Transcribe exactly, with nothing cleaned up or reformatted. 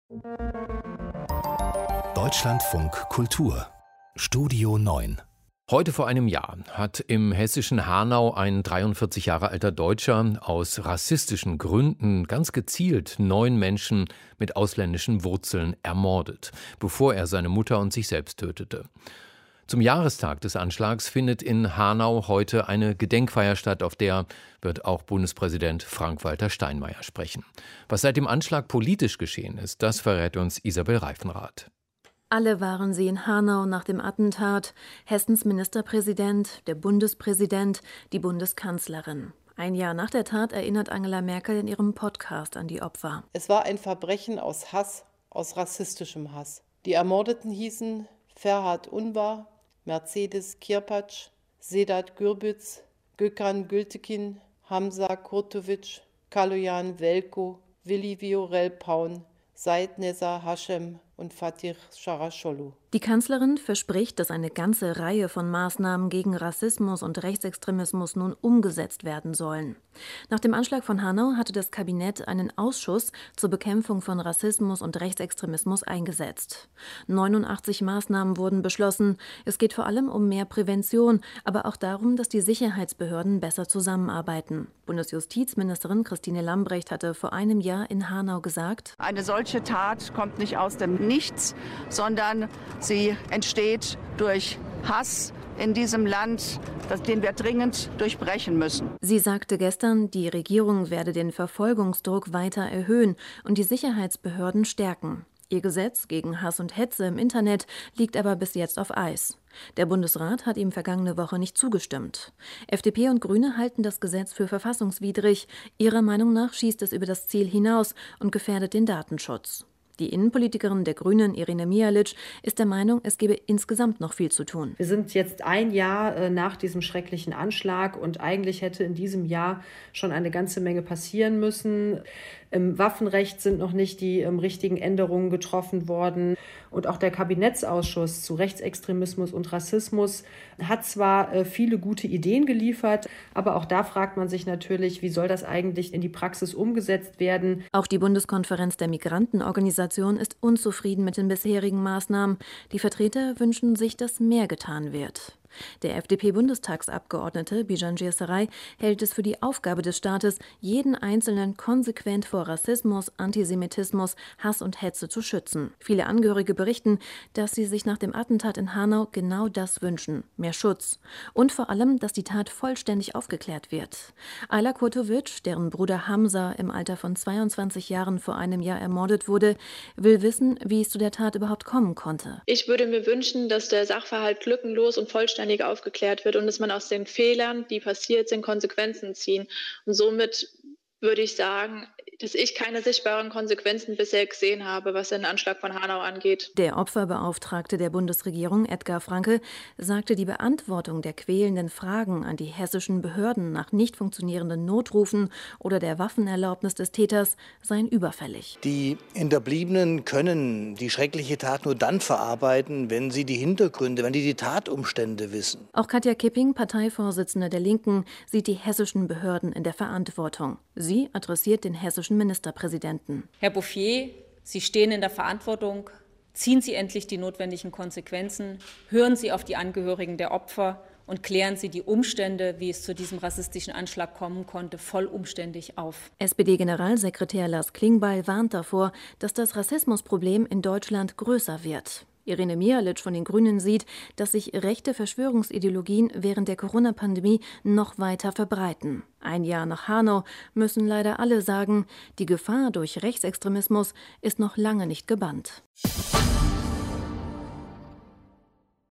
Deutschlandfunk Kultur Studio neun. Heute vor einem Jahr hat im hessischen Hanau ein dreiundvierzig Jahre alter Deutscher aus rassistischen Gründen ganz gezielt neun Menschen mit ausländischen Wurzeln ermordet, bevor er seine Mutter und sich selbst tötete. Zum Jahrestag des Anschlags findet in Hanau heute eine Gedenkfeier statt, auf der wird auch Bundespräsident Frank-Walter Steinmeier sprechen. Was seit dem Anschlag politisch geschehen ist, das verrät uns Isabel Reifenrath. Alle waren sie in Hanau nach dem Attentat. Hessens Ministerpräsident, der Bundespräsident, die Bundeskanzlerin. Ein Jahr nach der Tat erinnert Angela Merkel in ihrem Podcast an die Opfer. Es war ein Verbrechen aus Hass, aus rassistischem Hass. Die Ermordeten hießen Ferhat Unvar, Mercedes Kirpatsch, Sedat Gürbüz, Gökhan Gültekin, Hamza Kurtovic, Kaloyan Velko, Willi Viorel Paun, Said Neza Hashem und Fatih Sharaşoğlu. Die Kanzlerin verspricht, dass eine ganze Reihe von Maßnahmen gegen Rassismus und Rechtsextremismus nun umgesetzt werden sollen. Nach dem Anschlag von Hanau hatte das Kabinett einen Ausschuss zur Bekämpfung von Rassismus und Rechtsextremismus eingesetzt. neunundachtzig Maßnahmen wurden beschlossen. Es geht vor allem um mehr Prävention, aber auch darum, dass die Sicherheitsbehörden besser zusammenarbeiten. Bundesjustizministerin Christine Lambrecht hatte vor einem Jahr in Hanau gesagt: Eine solche Tat kommt nicht aus dem Nichts, sondern sie entsteht durch Hass in diesem Land, den wir dringend durchbrechen müssen. Sie sagte gestern, die Regierung werde den Verfolgungsdruck weiter erhöhen und die Sicherheitsbehörden stärken. Ihr Gesetz gegen Hass und Hetze im Internet liegt aber bis jetzt auf Eis. Der Bundesrat hat ihm vergangene Woche nicht zugestimmt. F D P und Grüne halten das Gesetz für verfassungswidrig. Ihrer Meinung nach schießt es über das Ziel hinaus und gefährdet den Datenschutz. Die Innenpolitikerin der Grünen, Irene Mijalić, ist der Meinung, es gebe insgesamt noch viel zu tun. Wir sind jetzt ein Jahr äh, nach diesem schrecklichen Anschlag und eigentlich hätte in diesem Jahr schon eine ganze Menge passieren müssen. Im Waffenrecht sind noch nicht die ähm, richtigen Änderungen getroffen worden. Und auch der Kabinettsausschuss zu Rechtsextremismus und Rassismus hat zwar äh, viele gute Ideen geliefert, aber auch da fragt man sich natürlich, wie soll das eigentlich in die Praxis umgesetzt werden? Auch die Bundeskonferenz der Migrantenorganisation ist unzufrieden mit den bisherigen Maßnahmen. Die Vertreter wünschen sich, dass mehr getan wird. Der F D P-Bundestagsabgeordnete Bijan Girsaray hält es für die Aufgabe des Staates, jeden Einzelnen konsequent vor Rassismus, Antisemitismus, Hass und Hetze zu schützen. Viele Angehörige berichten, dass sie sich nach dem Attentat in Hanau genau das wünschen: mehr Schutz. Und vor allem, dass die Tat vollständig aufgeklärt wird. Ayla Kurtovic, deren Bruder Hamza im Alter von zweiundzwanzig Jahren vor einem Jahr ermordet wurde, will wissen, wie es zu der Tat überhaupt kommen konnte. Ich würde mir wünschen, dass der Sachverhalt lückenlos und vollständig aufgeklärt wird und dass man aus den Fehlern, die passiert sind, Konsequenzen ziehen. Und somit würde ich sagen, dass ich keine sichtbaren Konsequenzen bisher gesehen habe, was den Anschlag von Hanau angeht. Der Opferbeauftragte der Bundesregierung, Edgar Franke, sagte, die Beantwortung der quälenden Fragen an die hessischen Behörden nach nicht funktionierenden Notrufen oder der Waffenerlaubnis des Täters seien überfällig. Die Hinterbliebenen können die schreckliche Tat nur dann verarbeiten, wenn sie die Hintergründe, wenn die die Tatumstände wissen. Auch Katja Kipping, Parteivorsitzende der Linken, sieht die hessischen Behörden in der Verantwortung. Sie adressiert den hessischen Ministerpräsidenten. Herr Bouffier, Sie stehen in der Verantwortung. Ziehen Sie endlich die notwendigen Konsequenzen. Hören Sie auf die Angehörigen der Opfer und klären Sie die Umstände, wie es zu diesem rassistischen Anschlag kommen konnte, vollumständig auf. S P D-Generalsekretär Lars Klingbeil warnt davor, dass das Rassismusproblem in Deutschland größer wird. Irene Mijalić von den Grünen sieht, dass sich rechte Verschwörungsideologien während der Corona-Pandemie noch weiter verbreiten. Ein Jahr nach Hanau müssen leider alle sagen, die Gefahr durch Rechtsextremismus ist noch lange nicht gebannt.